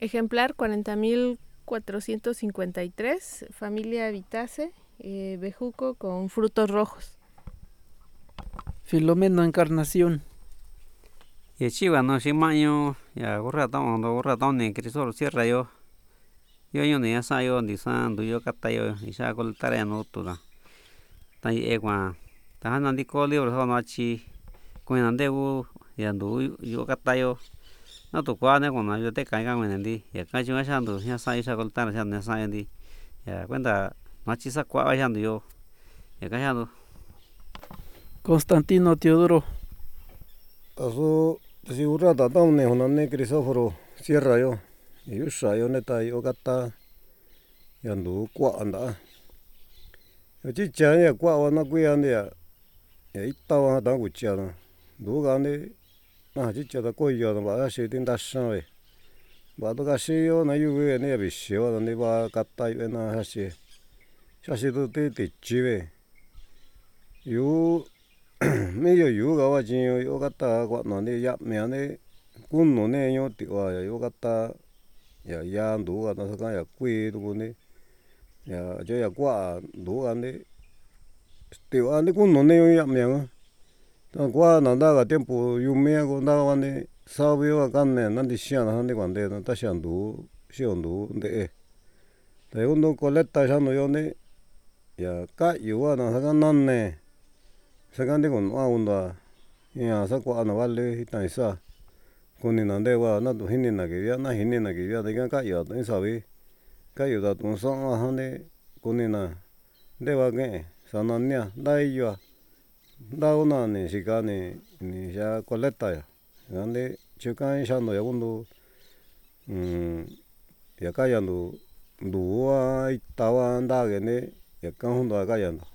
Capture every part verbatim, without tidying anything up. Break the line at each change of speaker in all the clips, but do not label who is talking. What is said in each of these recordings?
Ejemplar cuarenta mil cuatrocientos cincuenta y tres, familia Vitaceae, eh, bejuco con frutos rojos.
Filomeno Encarnación.
Y chiva no si maño ya gorra tao do gorra tao ne crisol cierra yo. Yo yo ne sa yo ndi san du yo kata yo isa kol tare no tuda. Ta e kwa ta na ndi ko libro so no chi ko na de u ya ndu yo kata yo. No tu kwa ne con yo te caiga en ndi ya ka yo sa ndu ya sa isa kol tare sa ne sa ndi. Ya cuenta no chi sa kwa ya ndu yo. Ya ka ya ndu.
Constantino Teodoro.
Aso si urra ta ta ne honane Crisóforo cierra yo. Yu sa yo ne ta yo kata ya ndu kwa anda. Yo chi cha ya kwa wa na kuya ne ya. Ya ita wa ta ku cha na. Ndu ga ne na chi cha ta ko yo na ba shi tin da shan we. Ba to ga shi yo na yu we ne ya bi shi wa ne ba kata yo na ha shi. Sha shi tu ti ti chi we. Yu me yo yu ga wa jin yo yo kata kwa na ne ya me ne kun no ne yo ti wa ya yo kata ya ya ndu ga na sa ka ya kui tu ne ya yo ya kwa ndu ga ne ti wa ne kun no ne yo ya me ga ta kwa na da ga tiempo yu me go na wa ne sa bi wa ka ne na ndi sha na ne kwa de na ta sha ndu shi ndu de ta yo no coleta sha no yo ne ya ka yu wa na sa ka na ne sa ka ndi con wa un da ya sa kwa na va le ta sa con ni na de wa na tu hin ni na ge ya na hin ni na ge ya de ka ya ta sa bi ka yu da tu sa ha ne con ni na de wa ge sa na nia da yo da una ne si ka ne ni ya coleta ya ya de chu ka sha no ya un du mm ya ka ya ndu ndu wa ita wa nda ge ne ya ka un da ka ya no.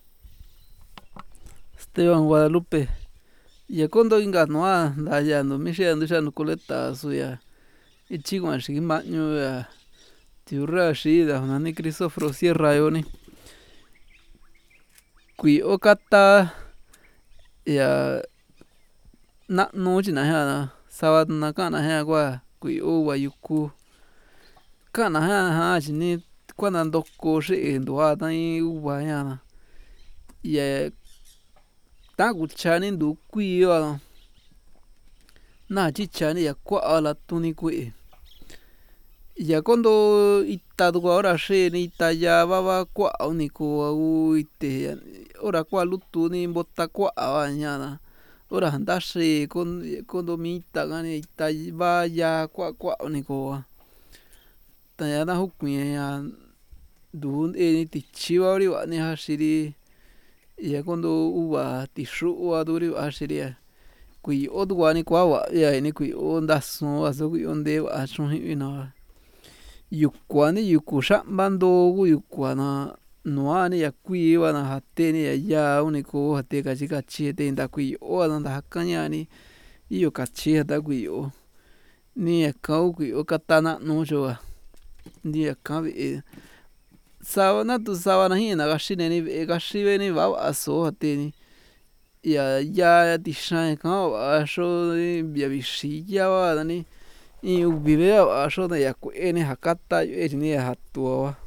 Esteban Guadalupe. Ya kondo inga noa da ya no mi she ndu sha no coleta su ya. Ichi gua shi ma nyu ya. Tiurra shi da na ni Crisóforo cierra yo ni. Kui o kata ya na no chi na ya na sa wa na ka na ya kwa kui o wa yuku. Ka na ya ha chi ni kwa na ndo ko shi ndu wa ta i u wa ya na. Ya ta ku cha ni ndu kui yo na chi cha ni ya kwa la tu ni kui. Ya kondo ita tu ora she ni ita ya va va kwa ni ko u ite ora kwa lu tu ni bota kwa wa ya na ora nda she con kondo mi ta ga ni ita va ya kwa kwa ni ko ta ya na hu kui ya ndu e ni ti chi wa ri wa ni ha shi ri ya kondo u wa ti xru wa du ri wa shi ri kui o du wa ni kwa wa ya ni kui o nda su wa so kui o nde wa chun hi na yu kwa ni yu ku sha ma ndo gu yu kwa na noa ni ya kui wa na ja te ni ya ya uni ko ja te ka chi ka chi te nda kui o na nda ka nia ni iyo ka chi da kui o ni ya ka u kui o ka ta na no jo wa ni ya ka bi sa wa na tu sa wa na hi na ga shi ne ni ga shi be ni ba wa so ja te ni ya ya ti sha ka wa sho ya bi shi ya wa ni y vive a so de ya ku e ni hakata e ni ha tu wa